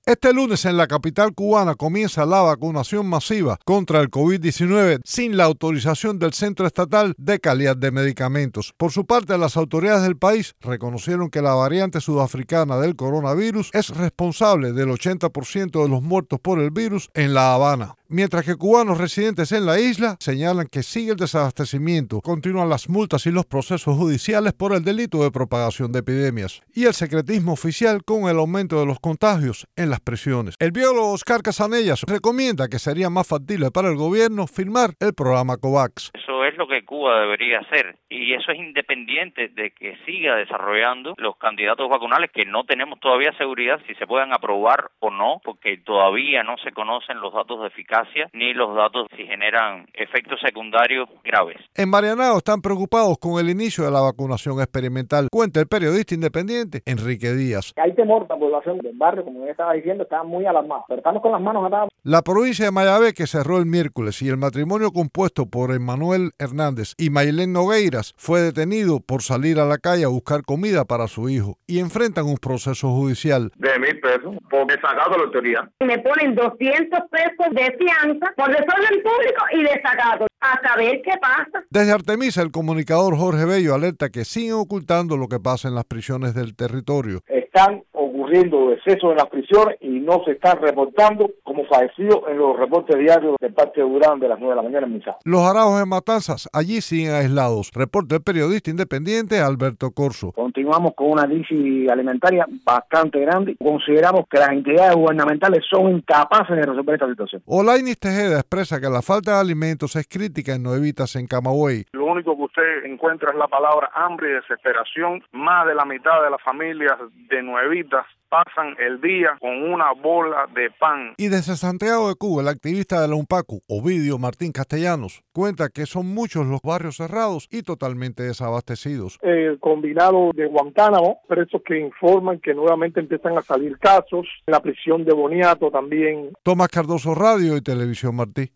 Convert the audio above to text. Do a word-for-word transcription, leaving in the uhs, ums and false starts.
Este lunes en la capital cubana comienza la vacunación masiva contra el COVID diecinueve sin la autorización del Centro Estatal de Calidad de Medicamentos. Por su parte, las autoridades del país reconocieron que la variante sudafricana del coronavirus es responsable del ochenta por ciento de los muertos por el virus en La Habana. Mientras que cubanos residentes en la isla señalan que sigue el desabastecimiento, continúan las multas y los procesos judiciales por el delito de propagación de epidemias y el secretismo oficial con el aumento de los contagios en las prisiones. El biólogo Oscar Casanellas recomienda que sería más factible para el gobierno firmar el programa COVAX. Eso es lo que Cuba debería hacer y eso es independiente de que siga desarrollando los candidatos vacunales que no tenemos todavía seguridad si se puedan aprobar o no, porque todavía no se conocen los datos de eficacia ni los datos si generan efectos secundarios graves. En Marianao están preocupados con el inicio de la vacunación experimental, cuenta el periodista independiente Enrique Díaz. Hay temor, la población del barrio, como yo estaba diciendo, está muy alarmada, pero estamos con las manos atadas. La provincia de Mayabé, que cerró el miércoles, y el matrimonio compuesto por Emmanuel Hernández y Maylén Nogueiras fue detenido por salir a la calle a buscar comida para su hijo y enfrentan un proceso judicial. De mil pesos por desacato a la autoridad. Me ponen doscientos pesos de fianza por desorden público y desacato. A saber qué pasa. Desde Artemisa, el comunicador Jorge Bello alerta que siguen ocultando lo que pasa en las prisiones del territorio. Están ocurriendo excesos en las prisiones y no se están reportando como fallecidos en los reportes diarios de parte de Durán de las nueve de la mañana en Misa. Los arajos de Matanzas allí siguen aislados. Reporta el periodista independiente Alberto Corso. Continuamos con una crisis alimentaria bastante grande. Consideramos que las entidades gubernamentales son incapaces de resolver esta situación. Olainis Tejeda expresa que la falta de alimentos es crítica en Nuevitas, en Camagüey. Lo único que usted encuentra es la palabra hambre y desesperación. Más de la mitad de las familias de Nuevitas pasan el día con una bola de pan. Y desde Santiago de Cuba, el activista de la UNPACU, Ovidio Martín Castellanos, cuenta que son muchos los barrios cerrados y totalmente desabastecidos. El combinado de Guantánamo, presos que informan que nuevamente empiezan a salir casos, la prisión de Boniato también. Tomás Cardoso, Radio y Televisión Martí.